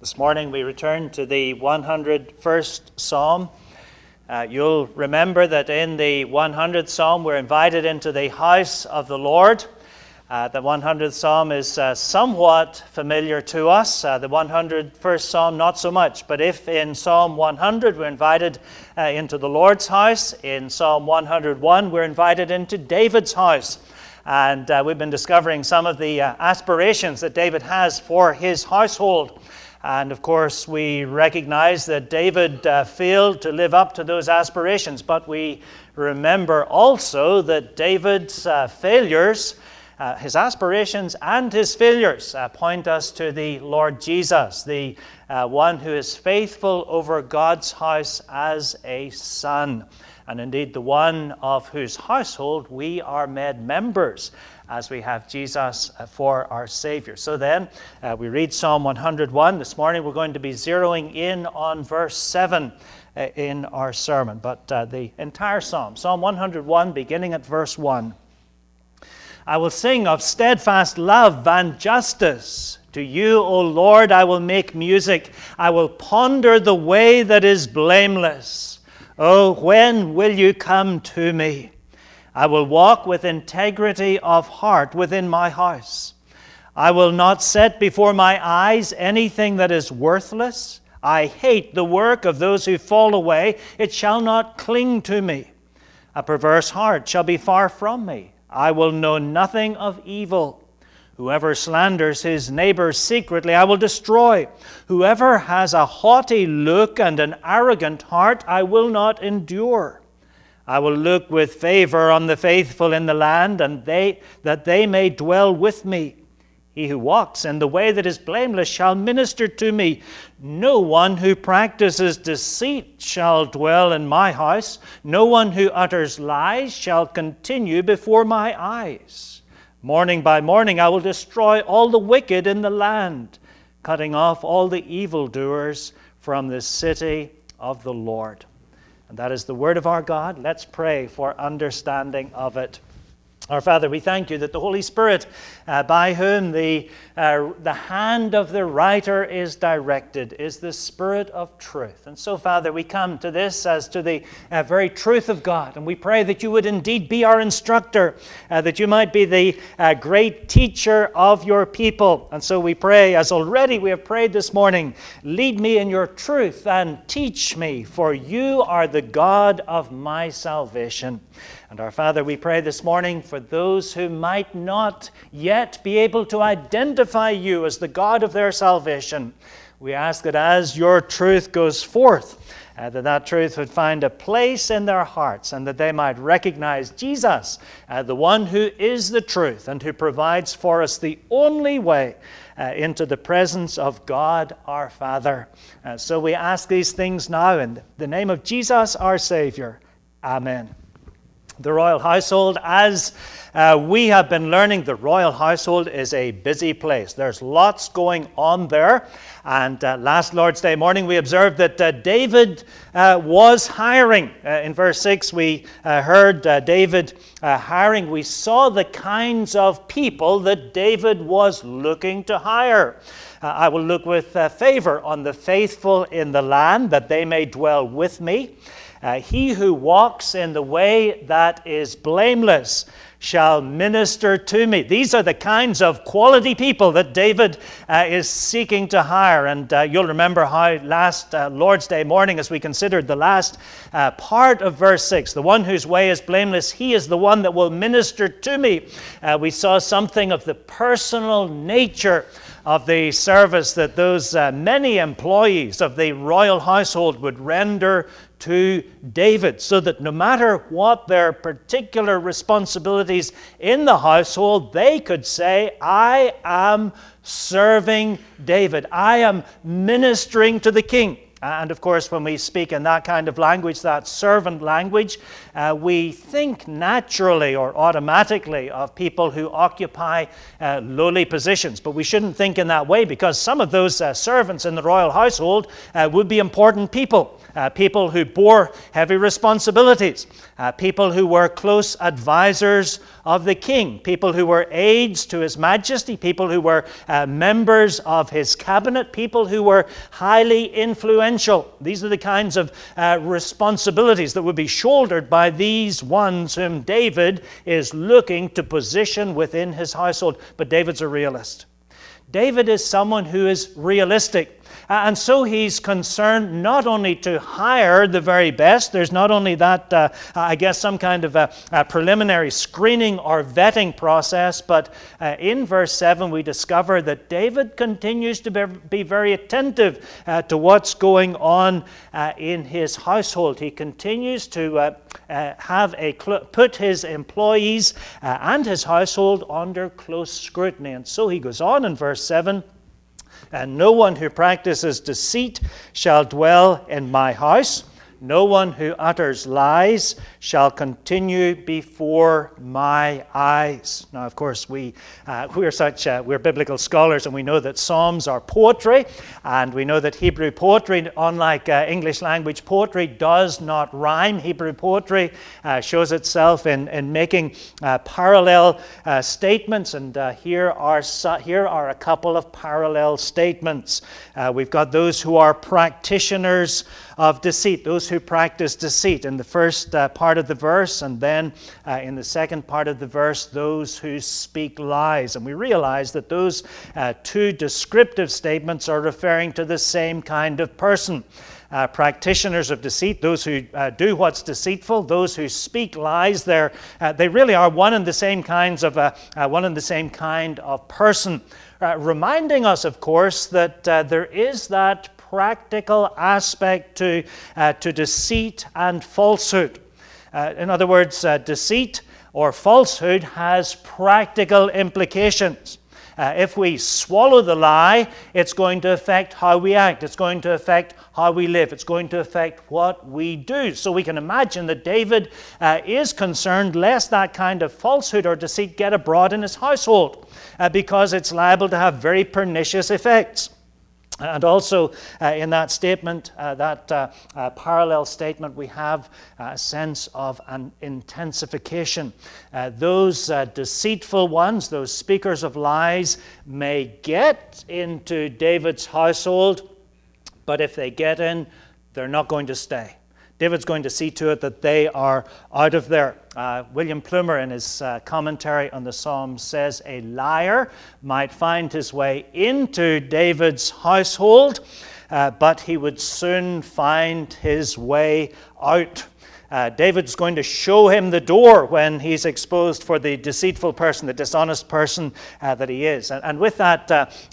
This morning we return to the 101st Psalm. You'll remember that in the 100th Psalm we're invited into the house of the Lord. The 100th Psalm is somewhat familiar to us. The 101st Psalm not so much. But if in Psalm 100 we're invited into the Lord's house, in Psalm 101 we're invited into David's house. And we've been discovering some of the aspirations that David has for his household. And of course, we recognize that David failed to live up to those aspirations, but we remember also that David's failures, his aspirations and his failures, point us to the Lord Jesus, the one who is faithful over God's house as a son, and indeed the one of whose household we are made members, as we have Jesus for our Savior. So then, we read Psalm 101. This morning we're going to be zeroing in on verse 7 in our sermon. But the entire Psalm, Psalm 101, beginning at verse 1. I will sing of steadfast love and justice. To you, O Lord, I will make music. I will ponder the way that is blameless. Oh, when will you come to me? I will walk with integrity of heart within my house. I will not set before my eyes anything that is worthless. I hate the work of those who fall away. It shall not cling to me. A perverse heart shall be far from me. I will know nothing of evil. Whoever slanders his neighbor secretly, I will destroy. Whoever has a haughty look and an arrogant heart, I will not endure. I will look with favor on the faithful in the land, and that they may dwell with me. He who walks in the way that is blameless shall minister to me. No one who practices deceit shall dwell in my house. No one who utters lies shall continue before my eyes. Morning by morning I will destroy all the wicked in the land, cutting off all the evildoers from the city of the Lord. And that is the word of our God. Let's pray for understanding of it. Our Father, we thank you that the Holy Spirit, by whom the hand of the writer is directed, is the Spirit of truth. And so, Father, we come to this as to the very truth of God. And we pray that you would indeed be our instructor, that you might be the great teacher of your people. And so we pray, as already we have prayed this morning, lead me in your truth and teach me, for you are the God of my salvation. And our Father, we pray this morning for those who might not yet be able to identify you as the God of their salvation. We ask that as your truth goes forth, that truth would find a place in their hearts, and that they might recognize Jesus, the one who is the truth and who provides for us the only way into the presence of God our Father. So we ask these things now in the name of Jesus our Savior. Amen. The royal household, as we have been learning, the royal household is a busy place. There's lots going on there. And last Lord's Day morning, we observed that David was hiring. In verse 6, we heard David hiring. We saw the kinds of people that David was looking to hire. I will look with favor on the faithful in the land, that they may dwell with me. He who walks in the way that is blameless shall minister to me. These are the kinds of quality people that David is seeking to hire. And you'll remember how last Lord's Day morning, as we considered the last part of verse 6, the one whose way is blameless, he is the one that will minister to me. We saw something of the personal nature of the service that those many employees of the royal household would render to David, so that no matter what their particular responsibilities in the household, they could say, I am serving David. I am ministering to the king. And of course, when we speak in that kind of language, that servant language, we think naturally or automatically of people who occupy lowly positions. But we shouldn't think in that way, because some of those servants in the royal household would be important people. People who bore heavy responsibilities, people who were close advisors of the king, people who were aides to His Majesty, people who were members of his cabinet, people who were highly influential. These are the kinds of responsibilities that would be shouldered by these ones whom David is looking to position within his household. But David's a realist. David is someone who is realistic. And so he's concerned not only to hire the very best. There's not only that, some kind of a preliminary screening or vetting process, but in verse 7 we discover that David continues to be very attentive to what's going on in his household. He continues to put his employees and his household under close scrutiny. And so he goes on in verse 7, "And no one who practices deceit shall dwell in my house. No one who utters lies shall continue before my eyes." Now, of course, we're biblical scholars, and we know that Psalms are poetry, and we know that Hebrew poetry, unlike English language poetry, does not rhyme. Hebrew poetry shows itself in making parallel statements, and here are a couple of parallel statements. We've got those who are practitioners of deceit, those who practice deceit in the first part of the verse, and then in the second part of the verse, those who speak lies. And we realize that those two descriptive statements are referring to the same kind of person. Practitioners of deceit, those who do what's deceitful, those who speak lies, they really are one and the same kind of person. Reminding us, of course, that there is that practical aspect to deceit and falsehood. In other words, deceit or falsehood has practical implications. If we swallow the lie, it's going to affect how we act. It's going to affect how we live. It's going to affect what we do. So we can imagine that David is concerned lest that kind of falsehood or deceit get abroad in his household, because it's liable to have very pernicious effects. And also in that statement, parallel statement, we have a sense of an intensification. Those deceitful ones, those speakers of lies, may get into David's household, but if they get in, they're not going to stay. David's going to see to it that they are out of there. William Plumer, in his commentary on the Psalms, says a liar might find his way into David's household, but he would soon find his way out. David's going to show him the door when he's exposed for the deceitful person, the dishonest person that he is. And with that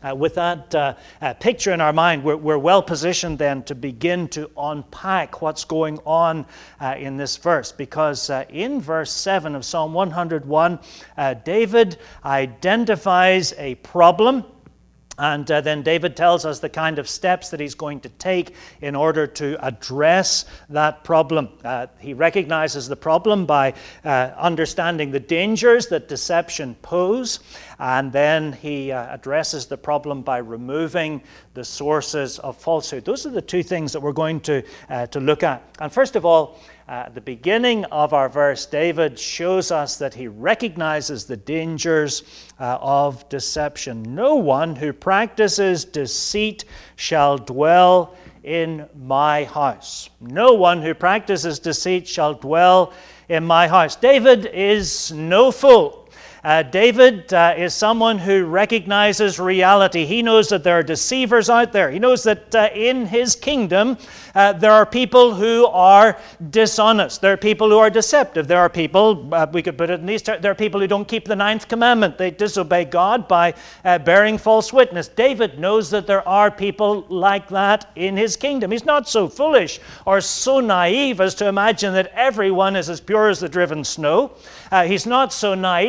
picture in our mind, we're well positioned then to begin to unpack what's going on in this verse. Because in verse 7 of Psalm 101, David identifies a problem. And then David tells us the kind of steps that he's going to take in order to address that problem. He recognizes the problem by understanding the dangers that deception pose, and then he addresses the problem by removing the sources of falsehood. Those are the two things that we're going to look at. And first of all, at the beginning of our verse, David shows us that he recognizes the dangers of deception. No one who practices deceit shall dwell in my house. No one who practices deceit shall dwell in my house. David is no fool. David is someone who recognizes reality. He knows that there are deceivers out there. He knows that in his kingdom there are people who are dishonest. There are people who are deceptive. There are people, we could put it in these terms, there are people who don't keep the 9th commandment. They disobey God by bearing false witness. David knows that there are people like that in his kingdom. He's not so foolish or so naive as to imagine that everyone is as pure as the driven snow. He's not so naive as to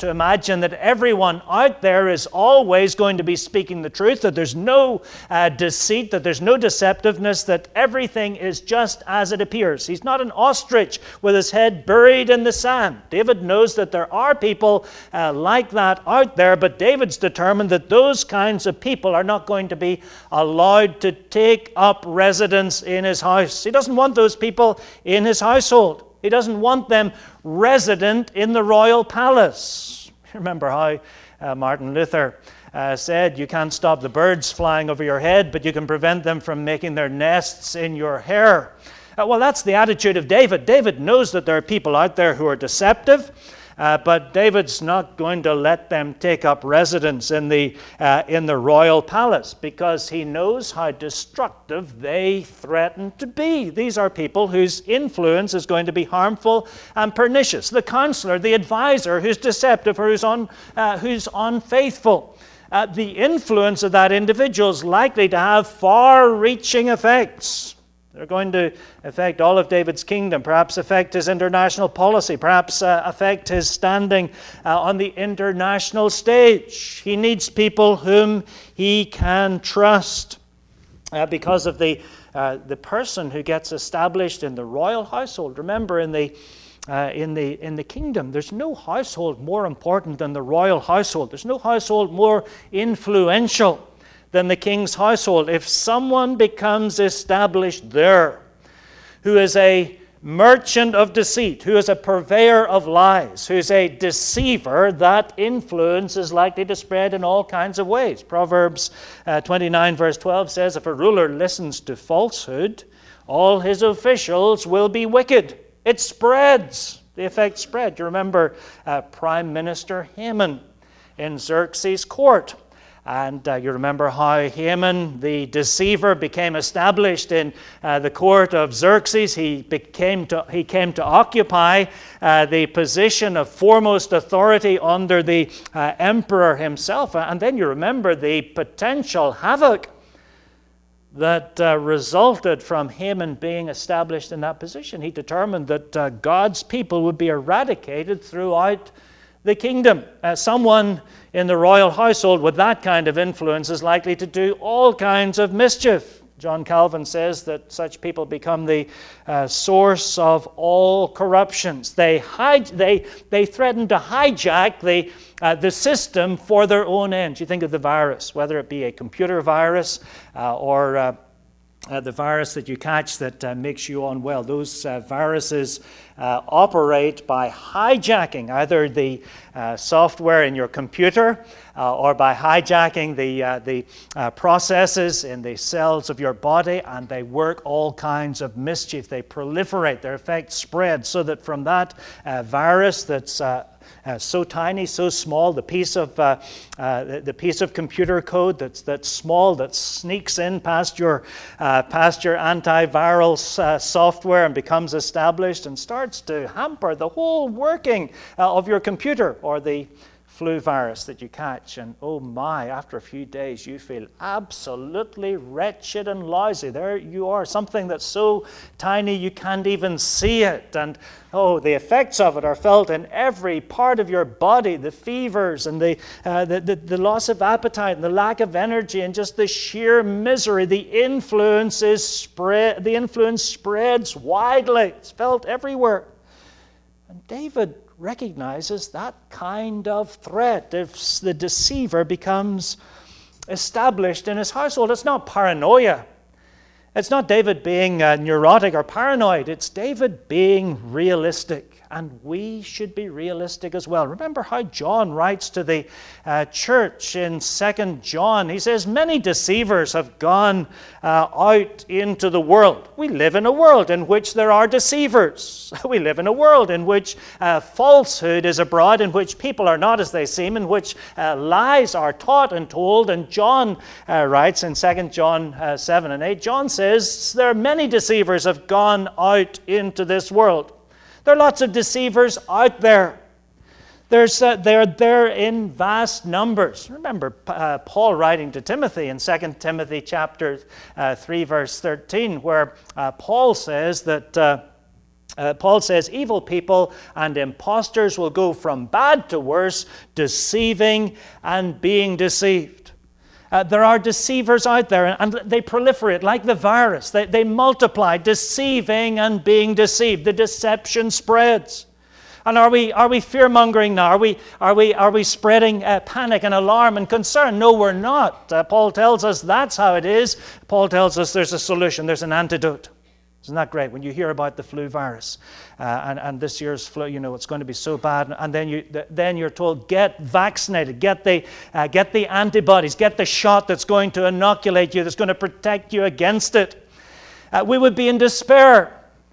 to imagine that everyone out there is always going to be speaking the truth, that there's no deceit, that there's no deceptiveness, that everything is just as it appears. He's not an ostrich with his head buried in the sand. David knows that there are people like that out there, but David's determined that those kinds of people are not going to be allowed to take up residence in his house. He doesn't want those people in his household. He doesn't want them resident in the royal palace. Remember how Martin Luther said, you can't stop the birds flying over your head, but you can prevent them from making their nests in your hair. Well, that's the attitude of David. David knows that there are people out there who are deceptive, but David's not going to let them take up residence in the royal palace, because he knows how destructive they threaten to be. These are people whose influence is going to be harmful and pernicious. The counselor, the advisor who's deceptive or who's unfaithful. The influence of that individual is likely to have far-reaching effects. They're going to affect all of David's kingdom, perhaps affect his international policy, perhaps affect his standing on the international stage. He needs people whom he can trust because of the person who gets established in the royal household. Remember, in the kingdom, there's no household more important than the royal household. There's no household more influential than the king's household. If someone becomes established there, who is a merchant of deceit, who is a purveyor of lies, who is a deceiver, that influence is likely to spread in all kinds of ways. Proverbs 29 verse 12 says, if a ruler listens to falsehood, all his officials will be wicked. It spreads. The effect spread. You remember Prime Minister Haman in Xerxes' court. And you remember how Haman, the deceiver, became established in the court of Xerxes. He came to occupy the position of foremost authority under the emperor himself. And then you remember the potential havoc that resulted from Haman being established in that position. He determined that God's people would be eradicated throughout the kingdom. Someone in the royal household with that kind of influence is likely to do all kinds of mischief. John Calvin says that such people become the source of all corruptions. They threaten to hijack the system for their own ends. You think of the virus, whether it be a computer virus or the virus that you catch that makes you unwell. Those viruses operate by hijacking either the software in your computer or by hijacking the processes in the cells of your body, and they work all kinds of mischief. They proliferate, their effects spread, so that from that virus that's so tiny, so small, the piece of computer code that's small, that sneaks in past your antiviral software and becomes established and starts to hamper the whole working of your computer, or the flu virus that you catch, and oh my, after a few days you feel absolutely wretched and lousy. There you are, something that's so tiny you can't even see it, and oh, the effects of it are felt in every part of your body, the fevers and the loss of appetite and the lack of energy and just the sheer misery. The influence spreads widely. It's felt everywhere. And David recognizes that kind of threat if the deceiver becomes established in his household. It's not paranoia. It's not David being neurotic or paranoid. It's David being realistic. And we should be realistic as well. Remember how John writes to the church in 2 John. He says, many deceivers have gone out into the world. We live in a world in which there are deceivers. We live in a world in which falsehood is abroad, in which people are not as they seem, in which lies are taught and told. And John writes in 2 John 7 and 8, John says, there are many deceivers have gone out into this world. There are lots of deceivers out there. They're there in vast numbers. Remember Paul writing to Timothy in 2 Timothy chapter 3, verse 13, where Paul says that Paul says evil people and impostors will go from bad to worse, deceiving and being deceived. There are deceivers out there, and they proliferate like the virus. They multiply, deceiving and being deceived. The deception spreads. And are we fear-mongering now? Are we spreading panic and alarm and concern? No, we're not. Paul tells us that's how it is. Paul tells us there's a solution, there's an antidote. Isn't that great? When you hear about the flu virus and this year's flu, it's going to be so bad, and then you're told, get vaccinated, get the antibodies, get the shot that's going to inoculate you, that's going to protect you against it. We would be in despair,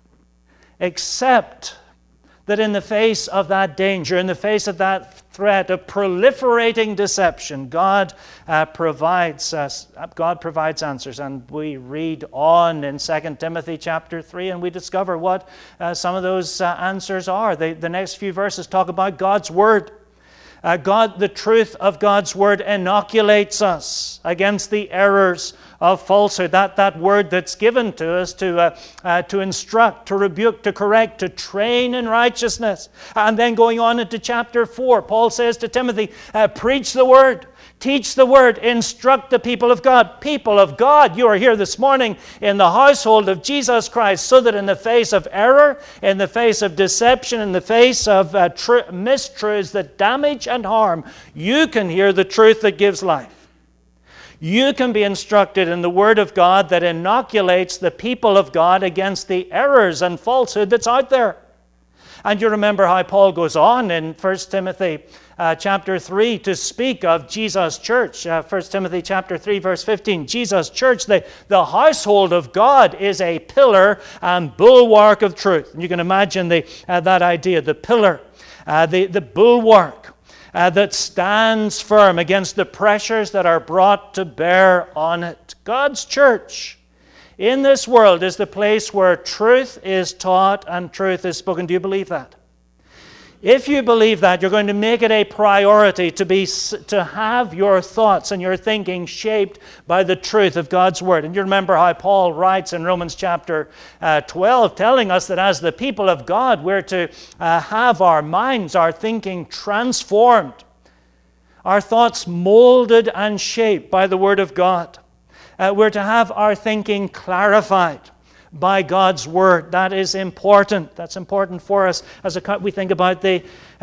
except that in the face of that danger, in the face of that threat of proliferating deception, God provides answers. And we read on in 2 Timothy chapter 3, and we discover what some of those answers are. The next few verses talk about God's Word. The truth of God's Word inoculates us against the errors of falsehood. That word that's given to us to instruct, to rebuke, to correct, to train in righteousness. And then going on into chapter 4, Paul says to Timothy, preach the Word, teach the Word, instruct the people of God. People of God, you are here this morning in the household of Jesus Christ, so that in the face of error, in the face of deception, in the face of mistruths that damage and harm, you can hear the truth that gives life. You can be instructed in the Word of God that inoculates the people of God against the errors and falsehood that's out there. And you remember how Paul goes on in 1 Timothy chapter 3 to speak of Jesus' church. 1 Timothy chapter 3 verse 15, Jesus' church, the household of God, is a pillar and bulwark of truth. And you can imagine that idea, the pillar, the bulwark. That stands firm against the pressures that are brought to bear on it. God's church in this world is the place where truth is taught and truth is spoken. Do you believe that? If you believe that, you're going to make it a priority to have your thoughts and your thinking shaped by the truth of God's Word. And you remember how Paul writes in Romans chapter 12, telling us that as the people of God, we're to have our minds, our thinking transformed, our thoughts molded and shaped by the Word of God. We're to have our thinking clarified by God's Word. That is important. That's important for us as we think about the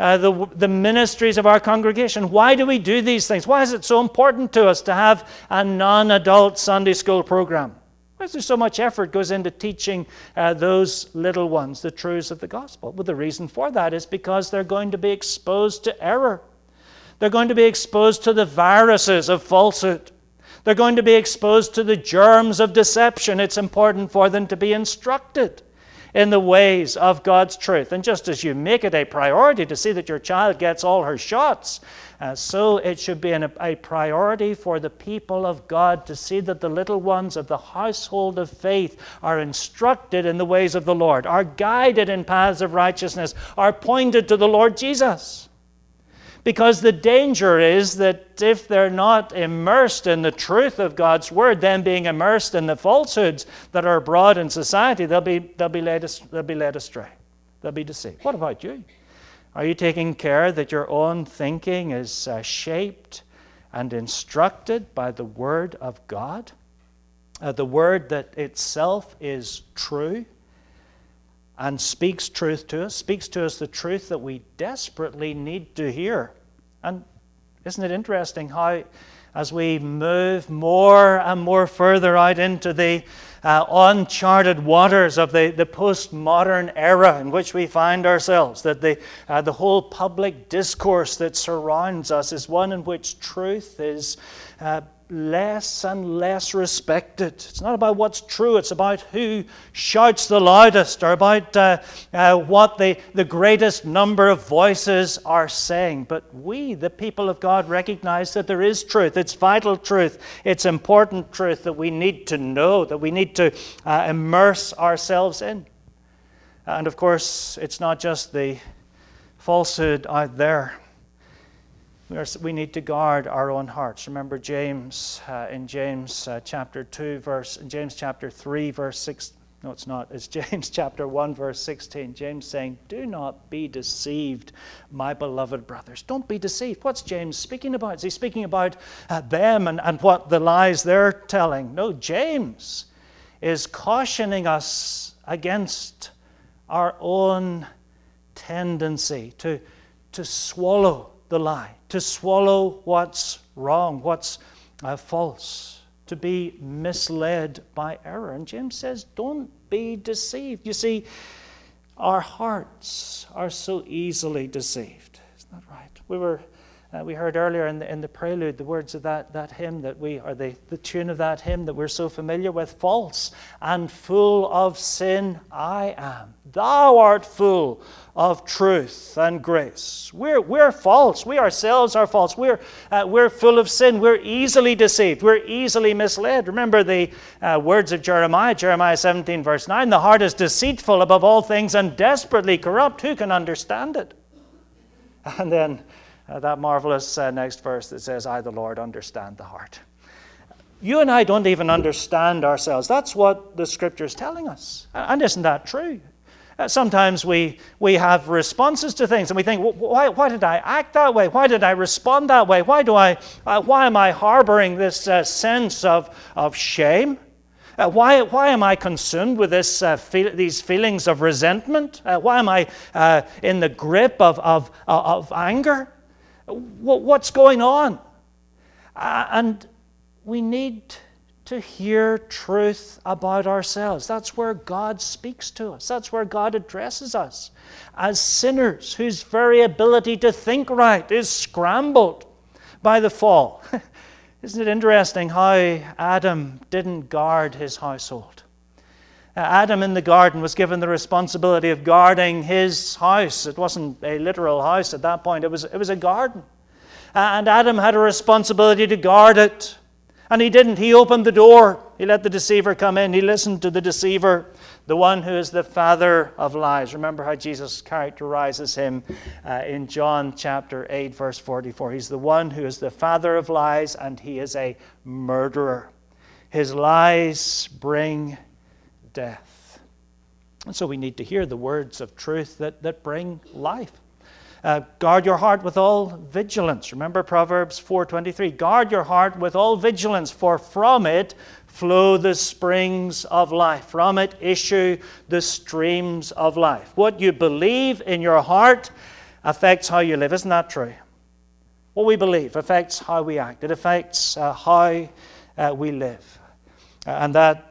ministries of our congregation. Why do we do these things? Why is it so important to us to have a non-adult Sunday school program? Why is there so much effort goes into teaching those little ones the truths of the gospel? Well, the reason for that is because they're going to be exposed to error. They're going to be exposed to the viruses of falsehood. They're going to be exposed to the germs of deception. It's important for them to be instructed in the ways of God's truth. And just as you make it a priority to see that your child gets all her shots, so it should be a priority for the people of God to see that the little ones of the household of faith are instructed in the ways of the Lord, are guided in paths of righteousness, are pointed to the Lord Jesus. Because the danger is that if they're not immersed in the truth of God's Word, then being immersed in the falsehoods that are abroad in society, they'll be led astray. They'll be deceived. What about you? Are you taking care that your own thinking is shaped and instructed by the Word of God? The Word that itself is true and speaks truth to us, speaks to us the truth that we desperately need to hear. And isn't it interesting how, as we move more and more further out into the uncharted waters of the postmodern era in which we find ourselves, that the whole public discourse that surrounds us is one in which truth is less and less respected. It's not about what's true, it's about who shouts the loudest, or about what the greatest number of voices are saying. But we, the people of God, recognize that there is truth. It's vital truth. It's important truth that we need to know, that we need to immerse ourselves in. And of course, it's not just the falsehood out there. We need to guard our own hearts. Remember James in James chapter 3 verse No, it's not. It's James chapter 1, verse 16. James saying, do not be deceived, my beloved brothers. Don't be deceived. What's James speaking about? Is he speaking about them and what the lies they're telling? No, James is cautioning us against our own tendency to swallow the lie, to swallow what's wrong, what's false, to be misled by error. And James says, don't be deceived. You see, our hearts are so easily deceived. Isn't that right? We heard earlier in the prelude the words of that hymn the tune of that hymn that we're so familiar with. False and full of sin I am. Thou art full of truth and grace. We're false. We ourselves are false. We're full of sin. We're easily deceived. We're easily misled. Remember the words of Jeremiah 17 verse 9. The heart is deceitful above all things and desperately corrupt. Who can understand it? And then that marvelous next verse that says, I, the Lord, understand the heart. You and I don't even understand ourselves. That's what the Scripture is telling us. And isn't that true? Sometimes we have responses to things and we think, why did I act that way? Why did I respond that way? Why am I harboring this sense of shame? Why am I consumed with these feelings of resentment? Why am I in the grip of anger? What's going on? And we need to hear truth about ourselves. That's where God speaks to us. That's where God addresses us as sinners whose very ability to think right is scrambled by the fall. Isn't it interesting how Adam didn't guard his household? Adam in the garden was given the responsibility of guarding his house. It wasn't a literal house at that point. It was a garden. And Adam had a responsibility to guard it. And he didn't. He opened the door. He let the deceiver come in. He listened to the deceiver, the one who is the father of lies. Remember how Jesus characterizes him in John chapter 8, verse 44. He's the one who is the father of lies, and he is a murderer. His lies bring death. And so we need to hear the words of truth that bring life. Guard your heart with all vigilance. Remember Proverbs 4:23. Guard your heart with all vigilance, for from it flow the springs of life. From it issue the streams of life. What you believe in your heart affects how you live. Isn't that true? What we believe affects how we act. It affects how we live. And that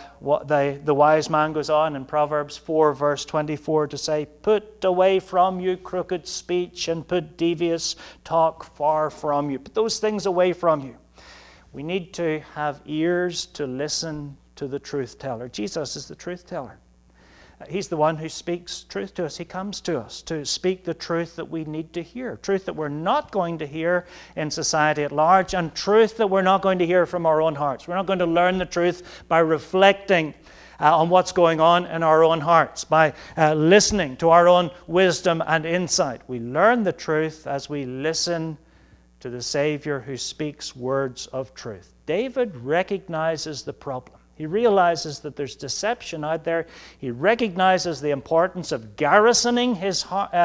the wise man goes on in Proverbs 4 verse 24 to say, put away from you crooked speech and put devious talk far from you. Put those things away from you. We need to have ears to listen to the truth teller. Jesus is the truth teller. He's the one who speaks truth to us. He comes to us to speak the truth that we need to hear, truth that we're not going to hear in society at large, and truth that we're not going to hear from our own hearts. We're not going to learn the truth by reflecting on what's going on in our own hearts, by listening to our own wisdom and insight. We learn the truth as we listen to the Savior who speaks words of truth. David recognizes the problem. He realizes that there's deception out there. He recognizes the importance of garrisoning his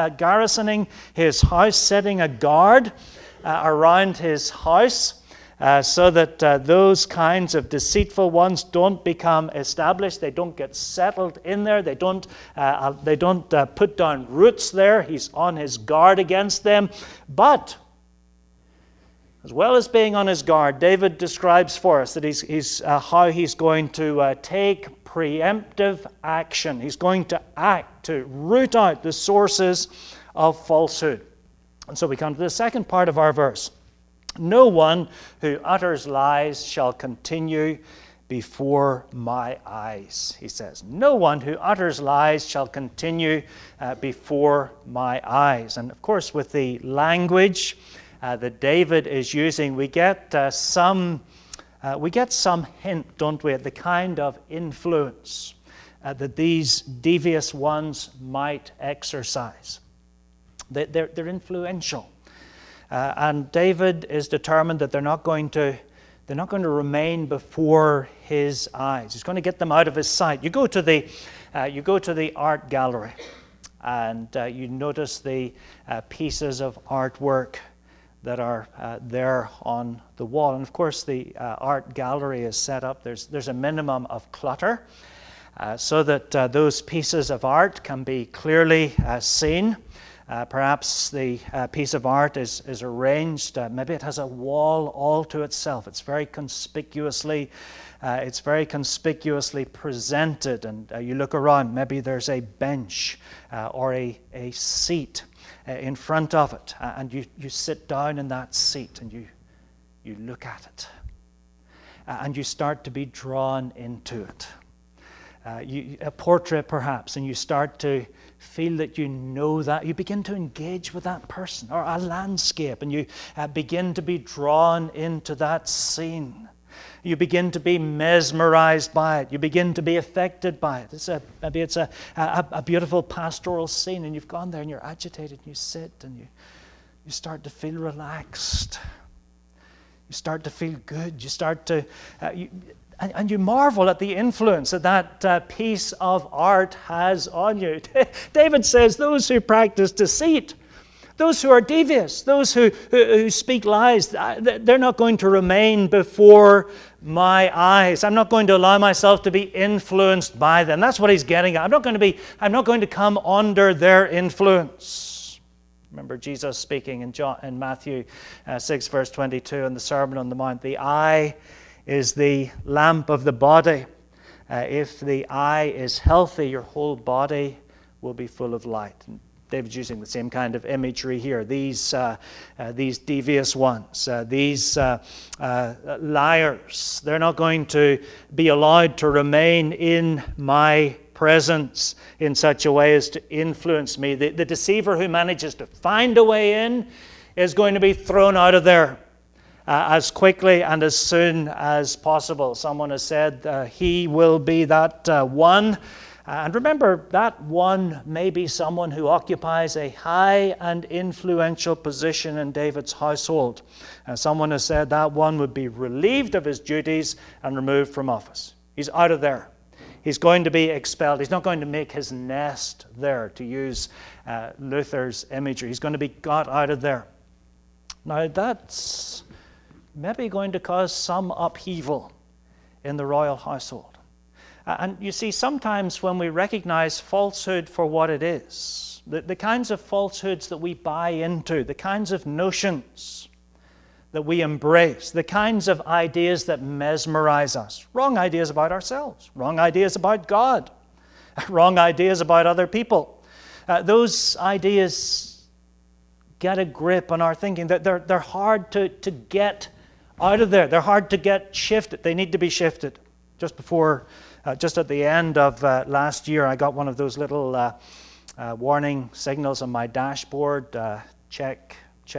house, setting a guard around his house so that those kinds of deceitful ones don't become established. They don't get settled in there. They don't put down roots there. He's on his guard against them. But as well as being on his guard, David describes for us that how he's going to take preemptive action. He's going to act to root out the sources of falsehood. And so we come to the second part of our verse. No one who utters lies shall continue before my eyes, he says. No one who utters lies shall continue before my eyes. And of course, with the language that David is using, we get some hint, don't we, at the kind of influence that these devious ones might exercise. They're influential, and David is determined that they're not going They're not going to remain before his eyes. He's going to get them out of his sight. You go to the art gallery, and you notice the pieces of artwork that are there on the wall. And of course, the art gallery is set up. There's a minimum of clutter so that those pieces of art can be clearly seen. Perhaps the piece of art is arranged. Maybe it has a wall all to itself. It's very conspicuously presented. And you look around. Maybe there's a bench or a seat in front of it, and you sit down in that seat and you look at it, and you start to be drawn into it. A portrait perhaps, and you start to feel that you know that. You begin to engage with that person, or a landscape, and you begin to be drawn into that scene. You begin to be mesmerized by it. You begin to be affected by it. Maybe it's a beautiful pastoral scene, and you've gone there and you're agitated, and you sit and you start to feel relaxed. You start to feel good. You start to... And you marvel at the influence that piece of art has on you. David says, those who practice deceit, those who are devious, those who speak lies, they're not going to remain before my eyes. I'm not going to allow myself to be influenced by them. That's what he's getting at. I'm not going to come under their influence. Remember Jesus speaking in Matthew 6, verse 22 in the Sermon on the Mount, the eye is the lamp of the body. If the eye is healthy, your whole body will be full of light. And David's using the same kind of imagery here. These devious ones, these liars, they're not going to be allowed to remain in my presence in such a way as to influence me. The deceiver who manages to find a way in is going to be thrown out of there as quickly and as soon as possible. Someone has said he will be that one. And remember, that one may be someone who occupies a high and influential position in David's household. Someone has said that one would be relieved of his duties and removed from office. He's out of there. He's going to be expelled. He's not going to make his nest there, to use Luther's imagery. He's going to be got out of there. Now, that's maybe going to cause some upheaval in the royal household. And you see, sometimes when we recognize falsehood for what it is, the kinds of falsehoods that we buy into, the kinds of notions that we embrace, the kinds of ideas that mesmerize us, wrong ideas about ourselves, wrong ideas about God, wrong ideas about other people, those ideas get a grip on our thinking. They're hard to get out of there. They're hard to get shifted. They need to be shifted. Just at the end of last year, I got one of those little warning signals on my dashboard. Check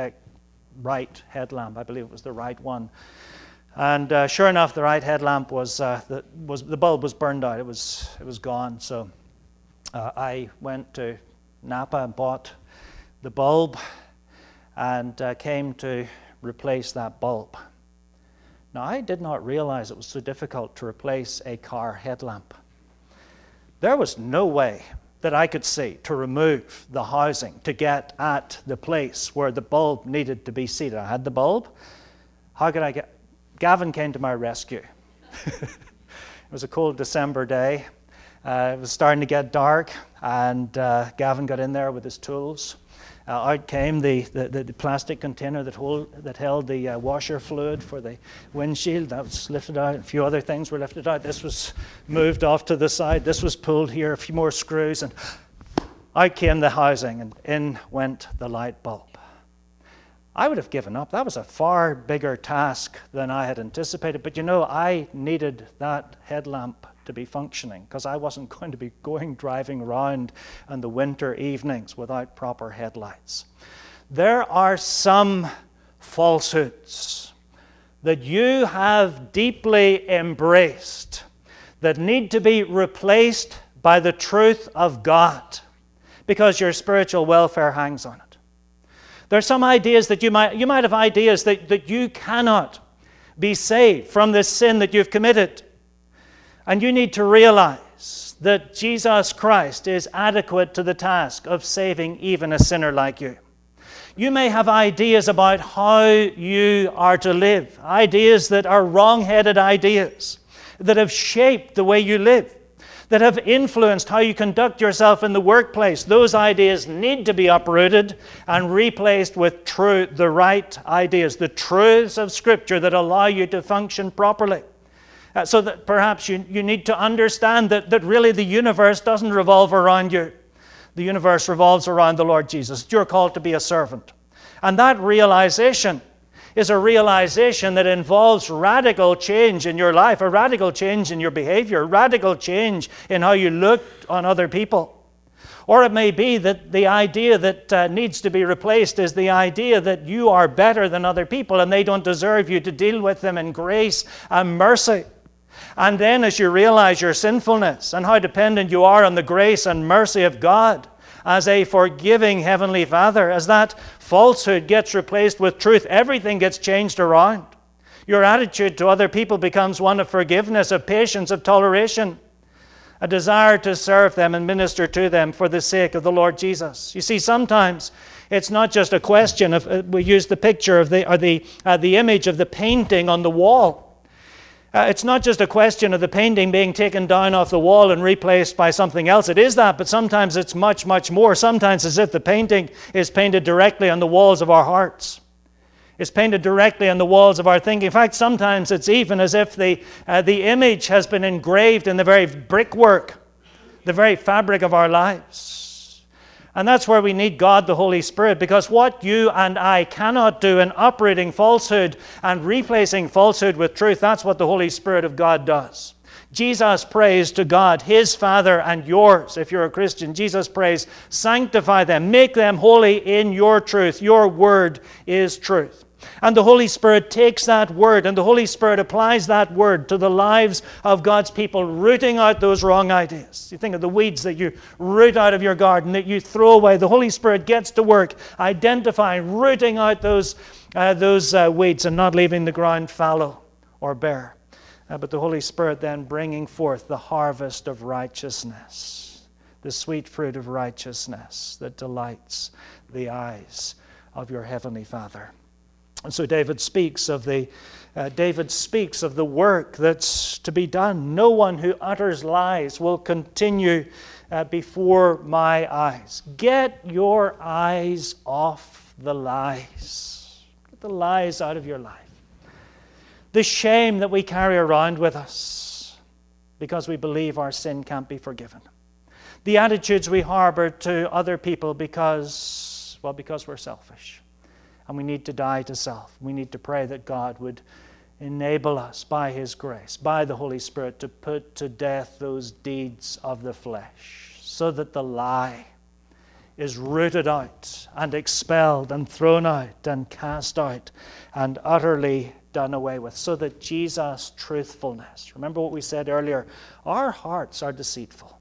right headlamp. I believe it was the right one. And sure enough, the right headlamp the bulb was burned out. It was gone. So I went to Napa and bought the bulb and came to replace that bulb. Now, I did not realize it was so difficult to replace a car headlamp. There was no way that I could see to remove the housing to get at the place where the bulb needed to be seated. I had the bulb. How could I get... Gavin came to my rescue. It was a cold December day. It was starting to get dark, and Gavin got in there with his tools. Out came the plastic container that held the washer fluid for the windshield. That was lifted out. A few other things were lifted out. This was moved off to the side. This was pulled here. A few more screws, and out came the housing, and in went the light bulb. I would have given up. That was a far bigger task than I had anticipated. But I needed that headlamp to be functioning, because I wasn't going to be driving around in the winter evenings without proper headlights. There are some falsehoods that you have deeply embraced that need to be replaced by the truth of God, because your spiritual welfare hangs on it. There are some ideas that you might have ideas that you cannot be saved from this sin that you've committed. And you need to realize that Jesus Christ is adequate to the task of saving even a sinner like you. You may have ideas about how you are to live, ideas that are wrong-headed ideas that have shaped the way you live, that have influenced how you conduct yourself in the workplace. Those ideas need to be uprooted and replaced with the right ideas, the truths of Scripture that allow you to function properly. So that perhaps you need to understand that really the universe doesn't revolve around you. The universe revolves around the Lord Jesus. You're called to be a servant. And that realization is a realization that involves radical change in your life, a radical change in your behavior, a radical change in how you look on other people. Or it may be that the idea that needs to be replaced is the idea that you are better than other people and they don't deserve you to deal with them in grace and mercy. And then as you realize your sinfulness and how dependent you are on the grace and mercy of God as a forgiving Heavenly Father, as that falsehood gets replaced with truth, everything gets changed around. Your attitude to other people becomes one of forgiveness, of patience, of toleration, a desire to serve them and minister to them for the sake of the Lord Jesus. You see, sometimes it's not just a question of, we use the picture of the image of the painting on the wall. It's not just a question of the painting being taken down off the wall and replaced by something else. It is that, but sometimes it's much, much more. Sometimes as if the painting is painted directly on the walls of our hearts. It's painted directly on the walls of our thinking. In fact, sometimes it's even as if the image has been engraved in the very brickwork, the very fabric of our lives. And that's where we need God, the Holy Spirit, because what you and I cannot do in uprooting falsehood and replacing falsehood with truth, that's what the Holy Spirit of God does. Jesus prays to God, His Father and yours. If you're a Christian, Jesus prays, sanctify them, make them holy in your truth. Your word is truth. And the Holy Spirit takes that word and the Holy Spirit applies that word to the lives of God's people, rooting out those wrong ideas. You think of the weeds that you root out of your garden, that you throw away. The Holy Spirit gets to work identifying, rooting out those weeds and not leaving the ground fallow or bare. But the Holy Spirit then bringing forth the harvest of righteousness, the sweet fruit of righteousness that delights the eyes of your Heavenly Father. And so David speaks of the work that's to be done. No one who utters lies will continue before my eyes. Get your eyes off the lies. Get the lies out of your life. The shame that we carry around with us because we believe our sin can't be forgiven. The attitudes we harbor to other people because we're selfish. And we need to die to self. We need to pray that God would enable us by His grace, by the Holy Spirit, to put to death those deeds of the flesh, so that the lie is rooted out and expelled and thrown out and cast out and utterly done away with, so that Jesus' truthfulness. Remember what we said earlier, our hearts are deceitful.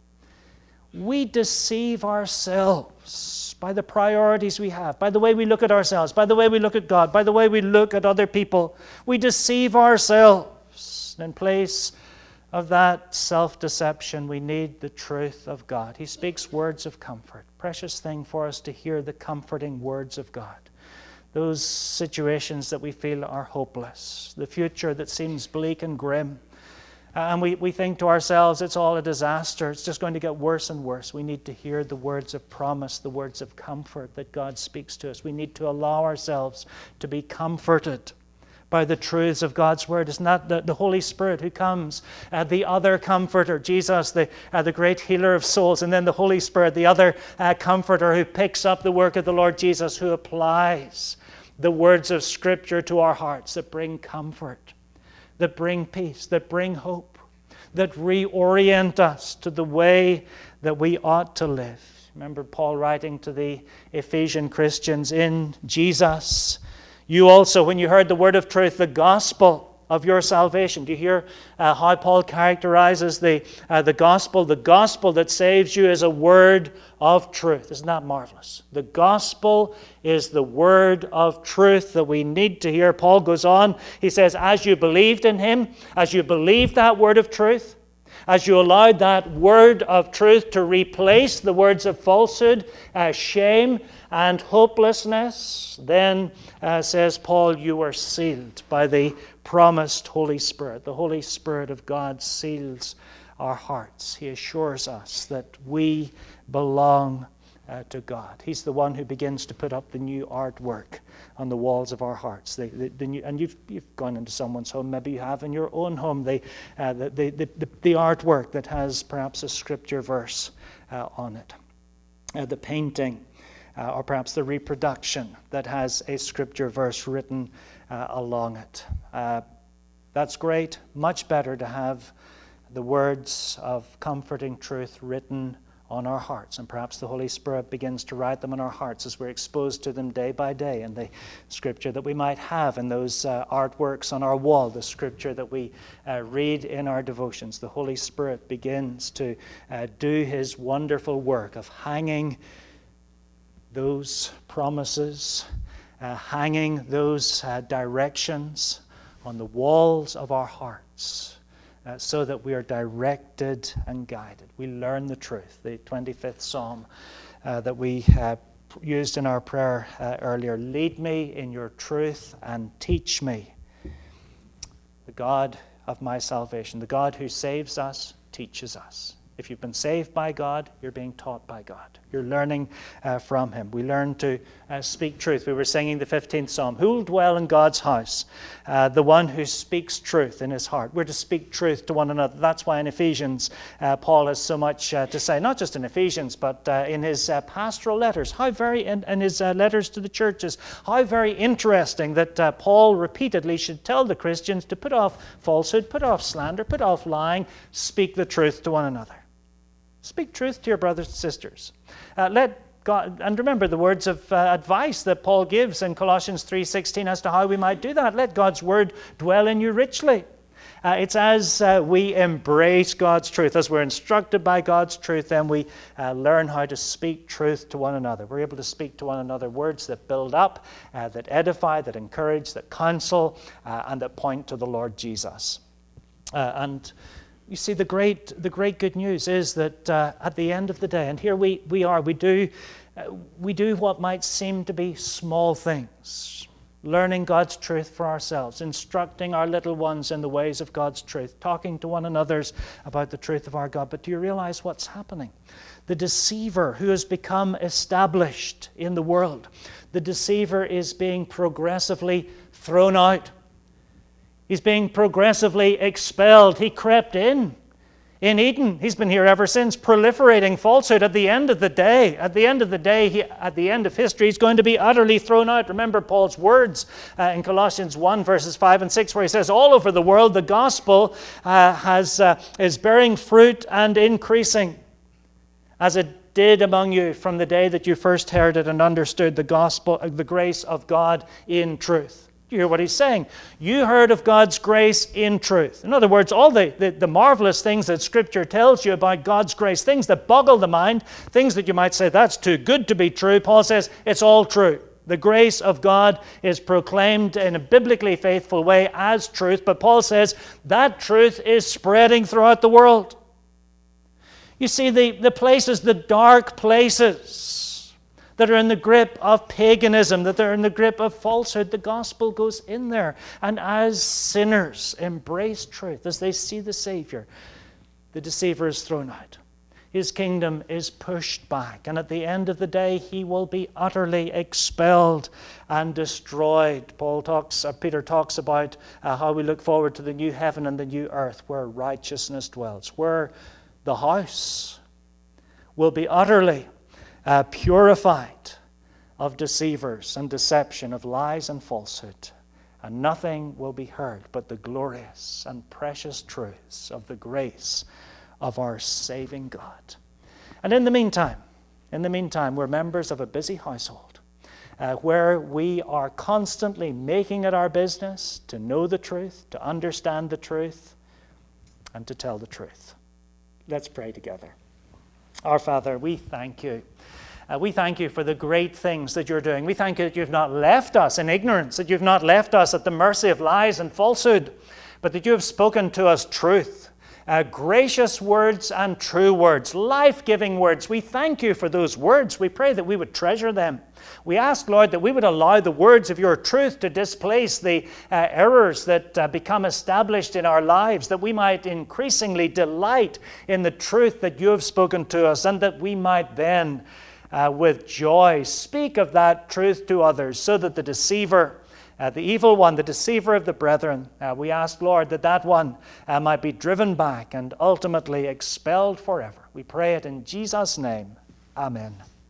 We deceive ourselves by the priorities we have, by the way we look at ourselves, by the way we look at God, by the way we look at other people. We deceive ourselves. In place of that self-deception, we need the truth of God. He speaks words of comfort. Precious thing for us to hear the comforting words of God. Those situations that we feel are hopeless, the future that seems bleak and grim. And we think to ourselves, it's all a disaster. It's just going to get worse and worse. We need to hear the words of promise, the words of comfort that God speaks to us. We need to allow ourselves to be comforted by the truths of God's Word. It's not the Holy Spirit who comes, the other comforter, Jesus, the great healer of souls, and then the Holy Spirit, the other comforter who picks up the work of the Lord Jesus, who applies the words of Scripture to our hearts that bring comfort, that bring peace, that bring hope, that reorient us to the way that we ought to live. Remember Paul writing to the Ephesian Christians, in Jesus, you also, when you heard the word of truth, the gospel of your salvation. Do you hear how Paul characterizes the gospel? The gospel that saves you is a word of truth. Isn't that marvelous? The gospel is the word of truth that we need to hear. Paul goes on, he says, as you believed in him, as you believed that word of truth, as you allowed that word of truth to replace the words of falsehood, shame, and hopelessness, then, says Paul, you were sealed by the promised Holy Spirit. The Holy Spirit of God seals our hearts. He assures us that we belong to God. He's the one who begins to put up the new artwork on the walls of our hearts. The new, and you've gone into someone's home, maybe you have in your own home, the artwork that has perhaps a scripture verse on it. The painting, or perhaps the reproduction that has a scripture verse written along it. That's great. Much better to have the words of comforting truth written on our hearts, and perhaps the Holy Spirit begins to write them on our hearts as we're exposed to them day by day, and the scripture that we might have in those artworks on our wall, the scripture that we read in our devotions. The Holy Spirit begins to do his wonderful work of hanging those promises, hanging those directions on the walls of our hearts, so that we are directed and guided. We learn the truth. The 25th Psalm that we used in our prayer earlier. Lead me in your truth and teach me. The God of my salvation, the God who saves us, teaches us. If you've been saved by God, you're being taught by God. You're learning from him. We learn to speak truth. We were singing the 15th Psalm. Who will dwell in God's house? The one who speaks truth in his heart. We're to speak truth to one another. That's why in Ephesians, Paul has so much to say, not just in Ephesians, but in his pastoral letters. In his letters to the churches, how very interesting that Paul repeatedly should tell the Christians to put off falsehood, put off slander, put off lying, speak the truth to one another. Speak truth to your brothers and sisters. Let God, and remember the words of advice that Paul gives in Colossians 3:16 as to how we might do that. Let God's word dwell in you richly. It's as we embrace God's truth, as we're instructed by God's truth, then we learn how to speak truth to one another. We're able to speak to one another words that build up, that edify, that encourage, that counsel, and that point to the Lord Jesus. And you see, the great good news is that at the end of the day, and here we do what might seem to be small things, learning God's truth for ourselves, instructing our little ones in the ways of God's truth, talking to one another about the truth of our God. But do you realize what's happening? The deceiver who has become established in the world, the deceiver is being progressively thrown out. He's being progressively expelled. He crept in Eden. He's been here ever since, proliferating falsehood. At the end of the day, at the end of history, he's going to be utterly thrown out. Remember Paul's words in Colossians 1, verses 5 and 6, where he says, all over the world, the gospel is bearing fruit and increasing, as it did among you from the day that you first heard it and understood the gospel, the grace of God in truth. You hear what he's saying? You heard of God's grace in truth. In other words, all the marvelous things that Scripture tells you about God's grace, things that boggle the mind, things that you might say, that's too good to be true, Paul says, it's all true. The grace of God is proclaimed in a biblically faithful way as truth, but Paul says that truth is spreading throughout the world. You see, the places, the dark places that are in the grip of paganism, that are in the grip of falsehood, the gospel goes in there. And as sinners embrace truth, as they see the Savior, the deceiver is thrown out. His kingdom is pushed back. And at the end of the day, he will be utterly expelled and destroyed. Peter talks about how we look forward to the new heaven and the new earth where righteousness dwells, where the house will be utterly purified of deceivers and deception, of lies and falsehood, and nothing will be heard but the glorious and precious truths of the grace of our saving God. And in the meantime, we're members of a busy household. where we are constantly making it our business to know the truth, to understand the truth, and to tell the truth. Let's pray together. Our Father, we thank you. We thank you for the great things that you're doing. We thank you that you've not left us in ignorance, that you've not left us at the mercy of lies and falsehood, but that you have spoken to us truth, gracious words and true words, life-giving words. We thank you for those words. We pray that we would treasure them. We ask, Lord, that we would allow the words of your truth to displace the errors that become established in our lives, that we might increasingly delight in the truth that you have spoken to us, and that we might then with joy speak of that truth to others, so that the deceiver, the evil one, the deceiver of the brethren, we ask, Lord, that that one might be driven back and ultimately expelled forever. We pray it in Jesus' name. Amen.